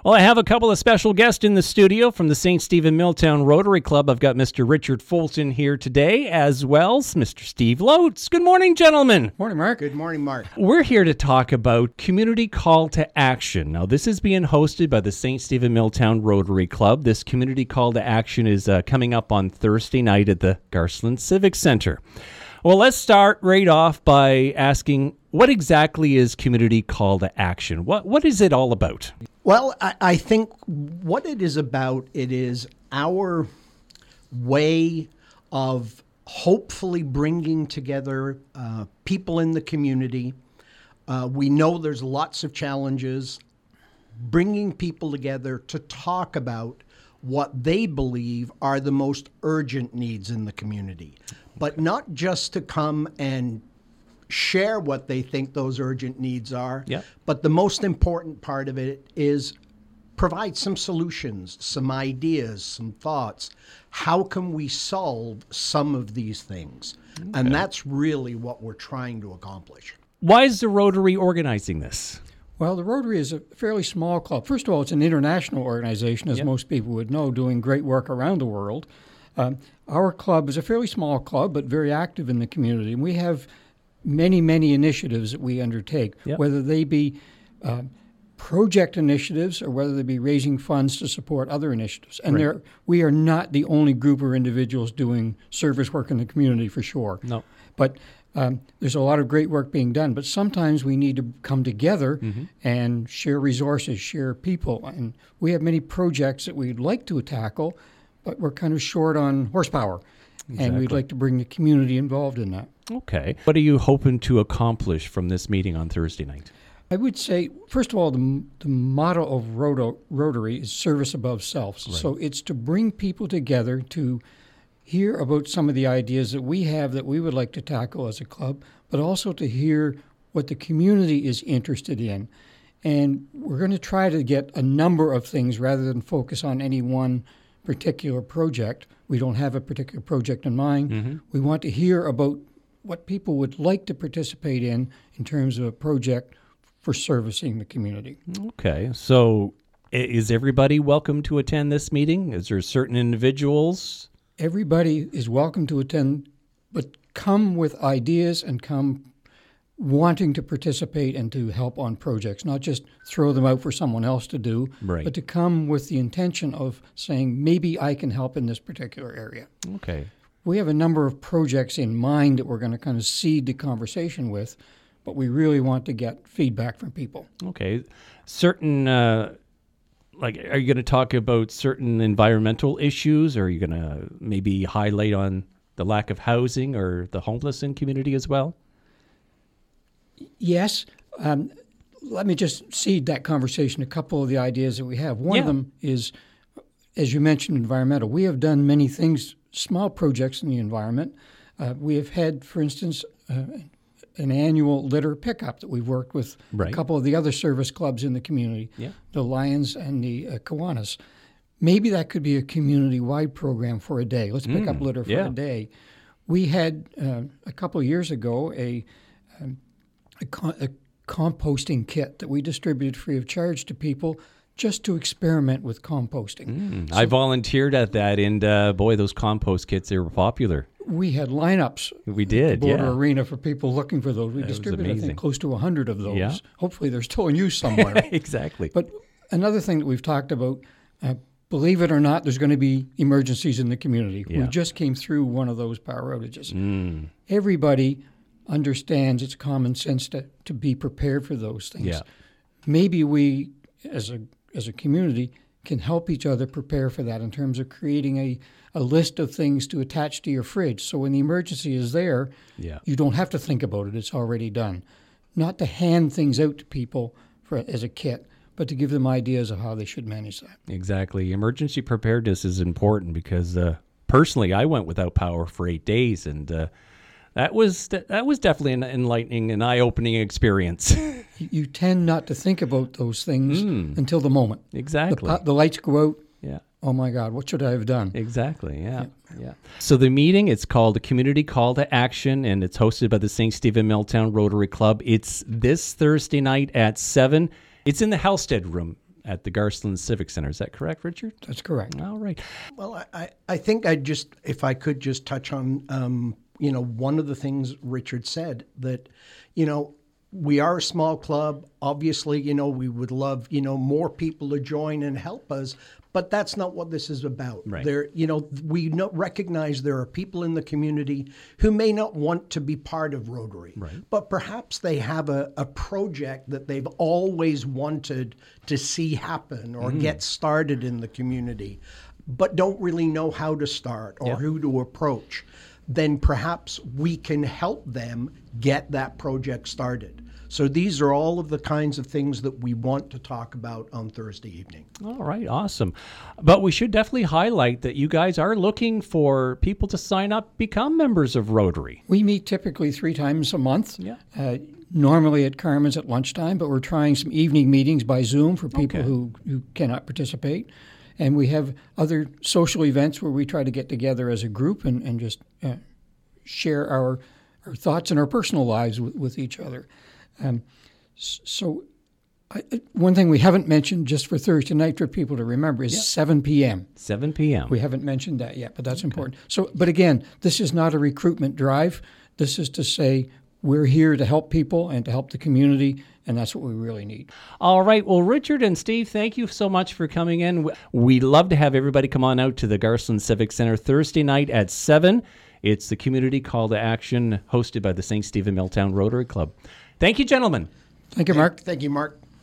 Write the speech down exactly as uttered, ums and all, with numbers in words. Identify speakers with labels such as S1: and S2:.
S1: Well, I have a couple of special guests in the studio from the Saint Stephen Milltown Rotary Club. I've got Mister Richard Fulton here today, as well as Mister Steve Lotes. Good morning, gentlemen.
S2: Morning, Mark.
S3: Good morning, Mark.
S1: We're here to talk about Community Call to Action. Now, this is being hosted by the Saint Stephen Milltown Rotary Club. This Community Call to Action is uh, coming up on Thursday night at the Garceland Civic Center. Well, let's start right off by asking, what exactly is Community Call to Action? What What is it all about?
S3: Well, I, I think what it is about, it is our way of hopefully bringing together uh, people in the community. Uh, we know there's lots of challenges, bringing people together to talk about what they believe are the most urgent needs in the community, but not just to come and share what they think those urgent needs are.
S1: Yep.
S3: But the most important part of it is provide some solutions, some ideas, some thoughts. How can we solve some of these things? Okay. And that's really what we're trying to accomplish.
S1: Why is the Rotary organizing this?
S2: Well, the Rotary is a fairly small club. First of all, it's an international organization, as
S1: yep.
S2: most people would know, doing great work around the world. Um, our club is a fairly small club, but very active in the community. And we have many, many initiatives that we undertake,
S1: yep.
S2: whether they be uh, project initiatives or whether they be raising funds to support other initiatives. And
S1: right.
S2: there, we are not the only group or individuals doing service work in the community, for sure.
S1: No.
S2: But um, there's a lot of great work being done. But sometimes we need to come together mm-hmm. and share resources, share people. And we have many projects that we'd like to tackle, but we're kind of short on horsepower. Exactly. And we'd like to bring the community involved in that.
S1: Okay. What are you hoping to accomplish from this meeting on Thursday night?
S2: I would say, first of all, the, the motto of Roto, Rotary is service above self. Right. So it's to bring people together to hear about some of the ideas that we have that we would like to tackle as a club, but also to hear what the community is interested in. And we're going to try to get a number of things rather than focus on any one particular project. We don't have a particular project in mind. Mm-hmm. We want to hear about what people would like to participate in in terms of a project for servicing the community.
S1: Okay. So is everybody welcome to attend this meeting? Is there certain individuals?
S2: Everybody is welcome to attend, but come with ideas and come wanting to participate and to help on projects, not just throw them out for someone else to do,
S1: right.
S2: but to come with the intention of saying, maybe I can help in this particular area.
S1: Okay.
S2: We have a number of projects in mind that we're going to kind of seed the conversation with, but we really want to get feedback from people.
S1: Okay. Certain, uh, like, are you going to talk about certain environmental issues, or are you going to maybe highlight on the lack of housing or the homeless in community as well?
S2: Yes. Um, let me just seed that conversation, a couple of the ideas that we have. One
S1: yeah.
S2: of them is, as you mentioned, environmental. We have done many things, small projects in the environment. Uh, we have had, for instance, uh, an annual litter pickup that we've worked with
S1: right.
S2: a couple of the other service clubs in the community,
S1: yeah.
S2: the Lions and the uh, Kiwanis. Maybe that could be a community-wide program for a day. Let's pick
S1: mm,
S2: up litter for
S1: yeah.
S2: a day. We had, uh, a couple of years ago, a, um, a, co- a composting kit that we distributed free of charge to people just to experiment with composting.
S1: Mm,
S2: so
S1: I volunteered at that, and uh, boy, those compost kits, they were popular.
S2: We had lineups.
S1: We did,
S2: at the Border
S1: yeah.
S2: Arena for people looking for those. We
S1: that
S2: distributed, I think, close to one hundred of those.
S1: Yeah.
S2: Hopefully they're still in use somewhere.
S1: Exactly.
S2: But another thing that we've talked about, uh, believe it or not, there's going to be emergencies in the community.
S1: Yeah.
S2: We just came through one of those power outages.
S1: Mm.
S2: Everybody understands it's common sense to, to be prepared for those things.
S1: Yeah.
S2: Maybe we, as a as a community, can help each other prepare for that in terms of creating a, a list of things to attach to your fridge. So when the emergency is there,
S1: yeah.
S2: you don't have to think about it. It's already done. Not to hand things out to people for as a kit, but to give them ideas of how they should manage that.
S1: Exactly. Emergency preparedness is important because uh, personally, I went without power for eight days, and uh, that was that was definitely an enlightening and eye-opening experience.
S2: You tend not to think about those things
S1: mm.
S2: until the moment.
S1: Exactly.
S2: The, the lights go out.
S1: Yeah.
S2: Oh my God, what should I have done?
S1: Exactly. Yeah.
S2: yeah.
S1: Yeah. So the meeting, it's called a Community Call to Action, and it's hosted by the Saint Stephen Milltown Rotary Club. It's this Thursday night at seven. It's in the Halstead Room at the Garceland Civic Center. Is that correct, Richard?
S2: That's correct.
S1: All right.
S3: Well, I, I, I think I just, if I could just touch on, um, you know, one of the things Richard said, that, you know, we are a small club. Obviously, you know, we would love, you know, more people to join and help us, but that's not what this is about.
S1: Right.
S3: There, you know, we know, recognize there are people in the community who may not want to be part of Rotary,
S1: right.
S3: but perhaps they have a, a project that they've always wanted to see happen or mm. get started in the community, but don't really know how to start or yeah. who to approach. Then perhaps we can help them get that project started. So these are all of the kinds of things that we want to talk about on Thursday evening.
S1: All right, awesome. But we should definitely highlight that you guys are looking for people to sign up, become members of Rotary.
S2: We meet typically three times a month.
S1: Yeah.
S2: Uh, normally at Carmen's at lunchtime, but we're trying some evening meetings by Zoom for people
S1: Okay.
S2: who, who cannot participate. And we have other social events where we try to get together as a group and, and just uh, share our, our thoughts and our personal lives with, with each other. Um, so I, one thing we haven't mentioned just for Thursday night for people to remember is
S1: yeah.
S2: seven p.m.
S1: seven p.m.
S2: We haven't mentioned that yet, but that's okay. important. So, but again, this is not a recruitment drive. This is to say we're here to help people and to help the community, and that's what we really need.
S1: All right. Well, Richard and Steve, thank you so much for coming in. We love to have everybody come on out to the Garceland Civic Center Thursday night at seven. It's the community call to action hosted by the Saint Stephen Milltown Rotary Club. Thank you, gentlemen.
S2: Thank you, Mark.
S3: Thank you, Mark.